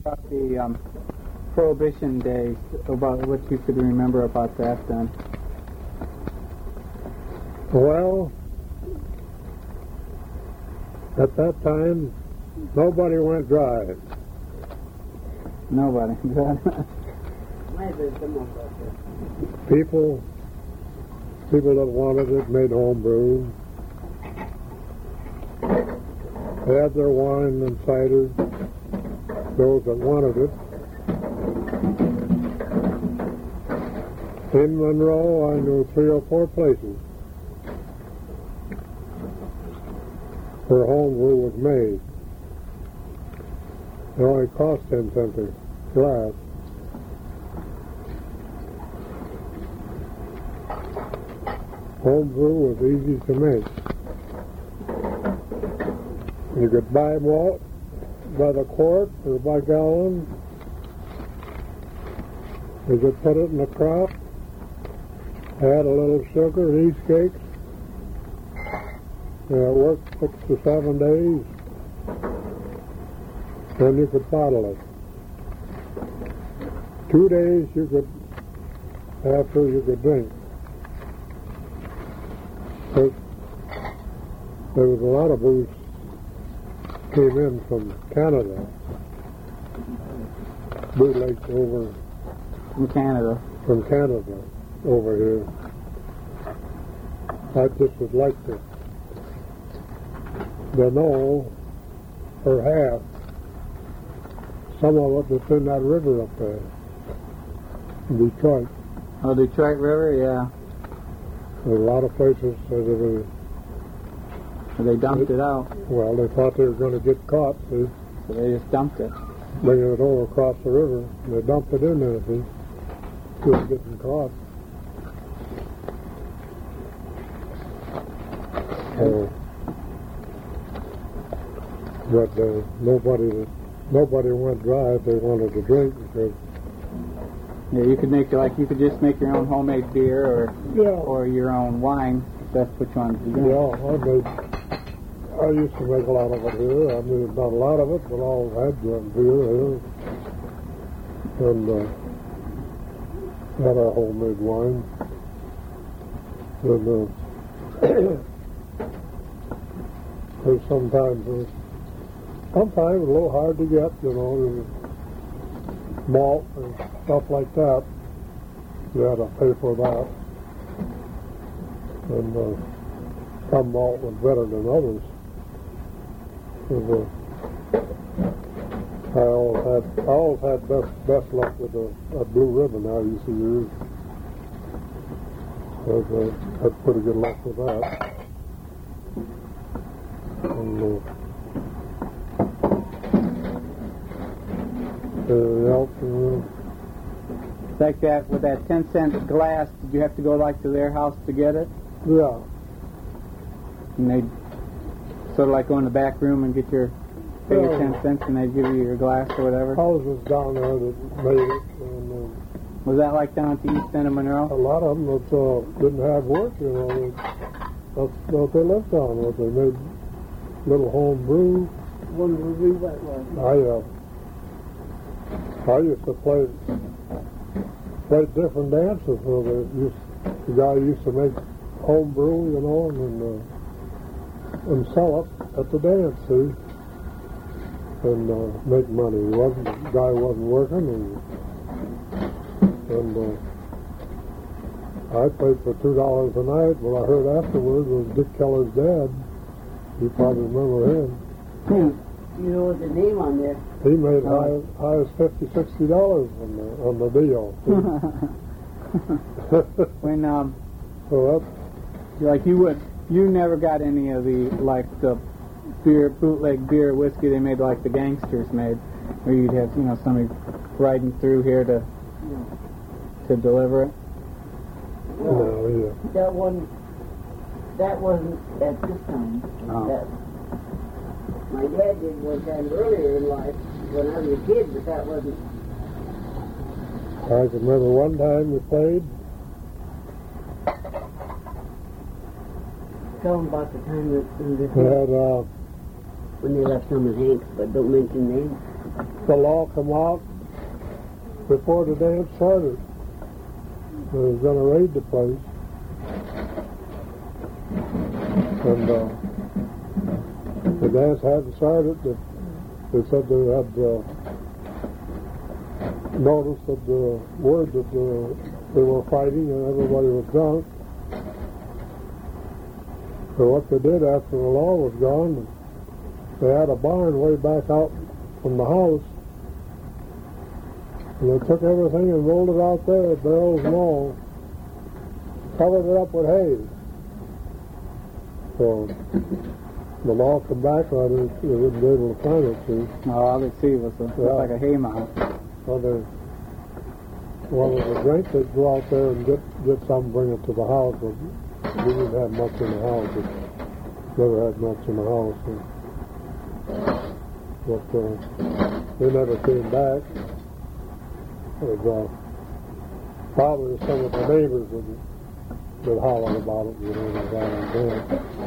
about the Prohibition days, about what you could remember about that then. Well, at that time, nobody went dry. Nobody. People that wanted it made home brew. They had their wine and cider, those that wanted it. In Monroe, I knew 3 or 4 places where home brew was made. It only cost 10 cents a glass. Home brew was easy to make. You could buy malt by the quart or by gallon. You could put it in a crop, add a little sugar and yeast cakes. And it worked 6 to 7 days. Then you could bottle it. 2 days after you could drink. But there was a lot of booze came in from Canada. Bootlegs over From Canada. From Canada over here. I just would like to know or have some of it that's in that river up there in Detroit. Oh, Detroit River, yeah. There's a lot of places that they dumped it out. Well, they thought they were going to get caught, see? So they just dumped it. Bringing it over across the river. And they dumped it in there, see? Just getting caught. But nobody went dry if they wanted to drink because. Yeah, you could just make your own homemade beer or your own wine if that's what you wanted to do. Yeah, I used to make a lot of it here. I mean, not a lot of it, but I always had drunk beer here. And had our homemade wine. And sometimes a little hard to get, malt and stuff like that. You had to pay for that. And some malt was better than others. I always had best luck with a Blue Ribbon I used to use. I had pretty good luck with that. And like that, with that 10-cent glass, did you have to go to their house to get it? Yeah. And they'd sort of like go in the back room and get your 10 cents and they'd give you your glass or whatever? Houses down there that made it. And, was that like down at the east end of Monroe? A lot of them that didn't have work, That's what they lived on. They made little home brew. One review that was. I used to play different dances. So the guy used to make home brew, and sell it at the dance, see, and make money. The guy wasn't working, and I played for $2 a night. What I heard afterwards was Dick Keller's dad. You probably remember him. You know the name on there. He made high as $50, $60 on the deal. When so that's you never got any of the bootleg beer whiskey they made like the gangsters made, where you'd have somebody riding through here to deliver it. Yeah. That wasn't at this time. Oh. My dad did one time earlier in life when I was a kid, but that wasn't. I can remember one time we played. Tell them about the time that We had when they left some of Hanks, but don't mention names. the law come out before the dance started. They was going to raid the place. And the dance hadn't started. They said they had noticed that the word that they were fighting and everybody was drunk. So what they did after the law was gone, they had a barn way back out from the house, and they took everything and rolled it out there, barrels and all, covered it up with hay. So the law come back on it, they wouldn't be able to find it, see. No, all they see was like a hay mound. Well, they wanted to drink, they'd go out there and get something, bring it to the house, but we didn't have much in the house. Never had much in the house. But they never came back. It was probably some of the neighbors that hollered about it, you know, they got on there.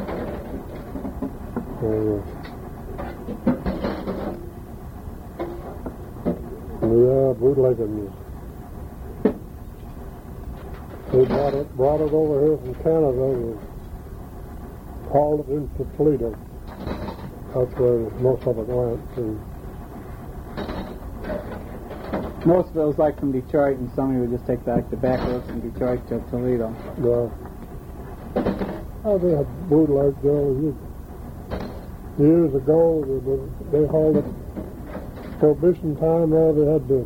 Yeah, bootlegging was. They brought it over here from Canada and hauled it into Toledo. That's where most of it went to. Most of it was like from Detroit, and somebody would just take the tobacco from Detroit to Toledo. Yeah. Oh, they had bootleg Joe. Years ago, they hauled it. Prohibition time, they had the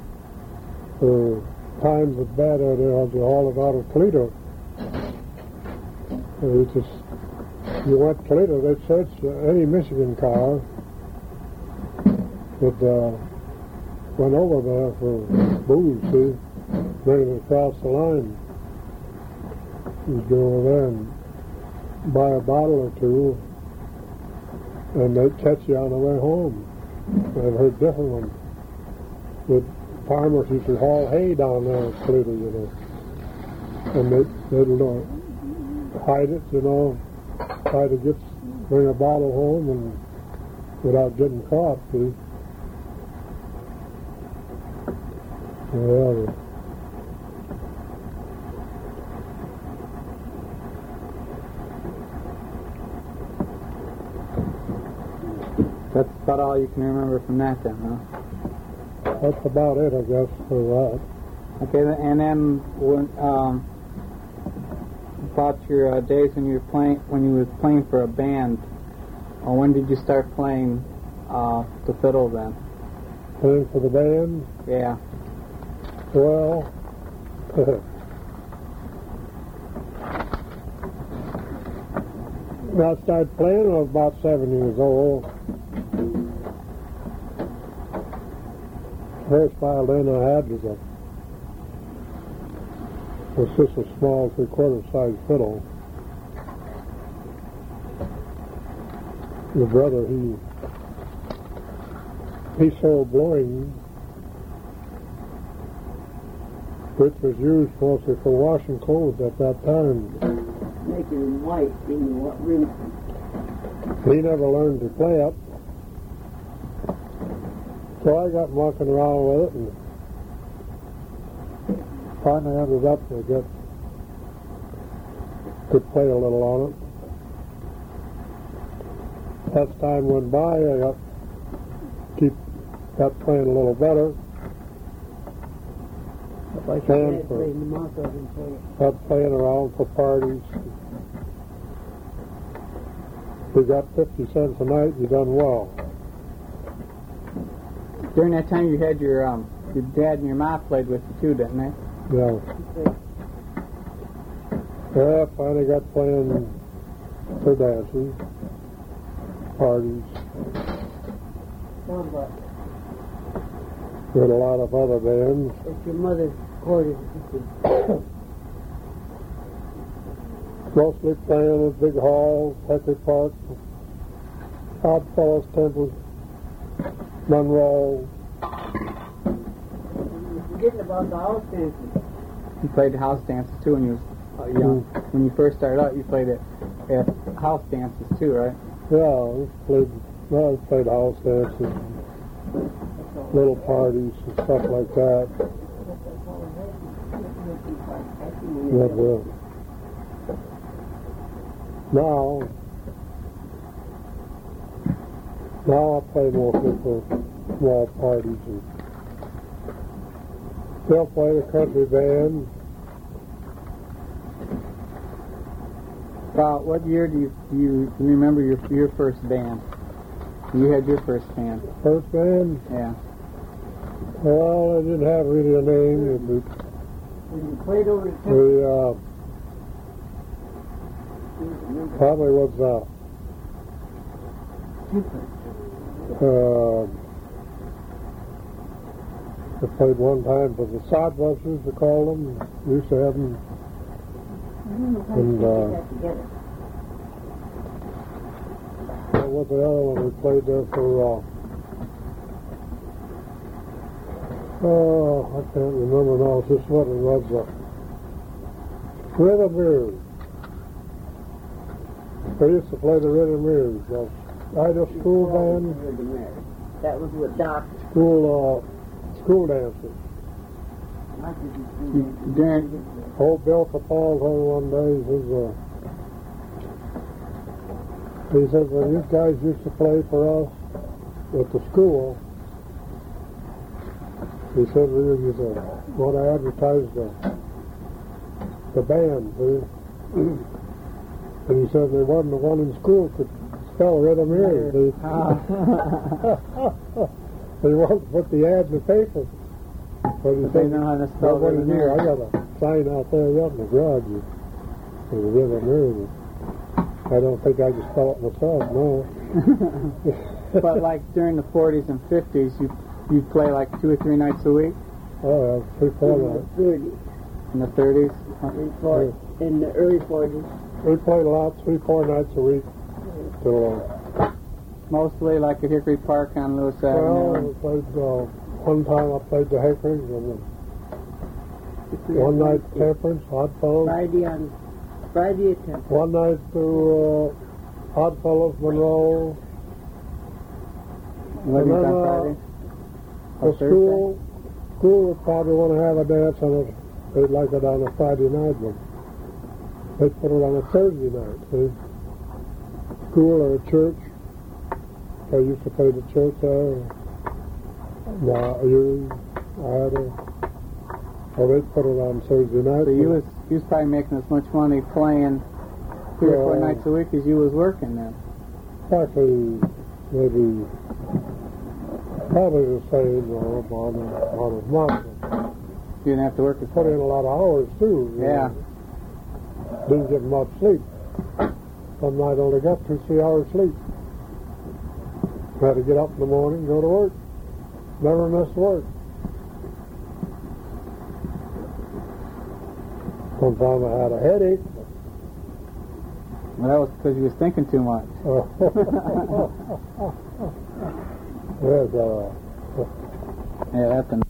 times was bad out there, they hauled it out of Toledo. You went to Toledo, they'd search any Michigan car that went over there for booze, see, bringing it across the line. You'd go over there and buy a bottle or two, and they'd catch you on the way home. I've heard different ones. The farmers used to haul hay down there in Toledo, you know, and they'd hide it, you know, try to bring a bottle home and without getting caught, see. Yeah. That's about all you can remember from that then, huh? That's about it, I guess, for that. Okay, and then when, about your days when you were playing for a band, when did you start playing the fiddle then? Playing for the band? Yeah. Well, I started playing when I was about 7 years old. First violin I had was just a small 3/4 size fiddle. The brother, he sold blowing, which was used mostly for washing clothes at that time. Making them white in what room? He never learned to play it. So I got mucking around with it and finally ended up to could play a little on it. As time went by, I got playing a little better. Got playing around for parties. If you got 50 cents a night, you done well. During that time, you had your dad and your mom played with you too, didn't they? Yeah. Yeah, I finally got playing for dances, parties. With a lot of other bands. It's your mother's quarters. Mostly playing at big halls, Heckley Park, Oddfellows Temple, Monroe. Forgetting about the house dances. You played the house dances too when you was young. When you first started out, you played at house dances too, right? Yeah, I played house dances. little parties and stuff like that. But now I play mostly for small parties and still play the country band. About what year do you remember your first band? You had your first band. First band? Yeah. Well, I didn't have really a name. When you played over the We probably was I played one time for the Sodbusters, they call them. We used to have them. And what was the other one we played there for? I can't remember now. It's just what it was. Rhythm Mirrors. They used to play the Rhythm Mirrors. I had a school band. That was with Doc. School dances. Old Bill Capaldi one day he said, when you guys used to play for us at the school, he said we used to want to advertise the band, see? And he said they wasn't the one in school could spell Rhythm Mirrors, see? They wanted to put the ad in the paper. But he But said, they know how to spell nobody Rhythm knew. Mirrors. I got a sign out there up in the garage for the Rhythm Mirrors. I don't think I can spell it myself, no. But like during the 40s and 50s, you'd play like 2 or 3 nights a week? Oh, yeah, 3, 4 nights. 30s. In the 30s? In the early 40s. We played a lot, 3, 4 nights a week. Till, Mostly like at Hickory Park on Lewis well, Avenue. we played, one time I played the Hickories, and then one night Temperance, Oddfellows. Friday at 10. One night to Oddfellows, Monroe. What And is then, on Friday? The school would probably want to have a dance on it. They'd like it on a Friday night, but they'd put it on a Thursday night, see? School or a church. I used to play the church there. Well, they'd put it on Thursday night. So you was probably making as much money playing 3 or 4 Yeah. nights a week as you was working then. Actually, maybe probably the same on a month. You didn't have to work as Put in a lot of hours too. you Yeah. know. Didn't get much sleep. Some night only got 2, 3 hours sleep. Had to get up in the morning, go to work. Never missed work. Sometimes I had a headache. Well, that was because you was thinking too much. Yes, Yeah, that's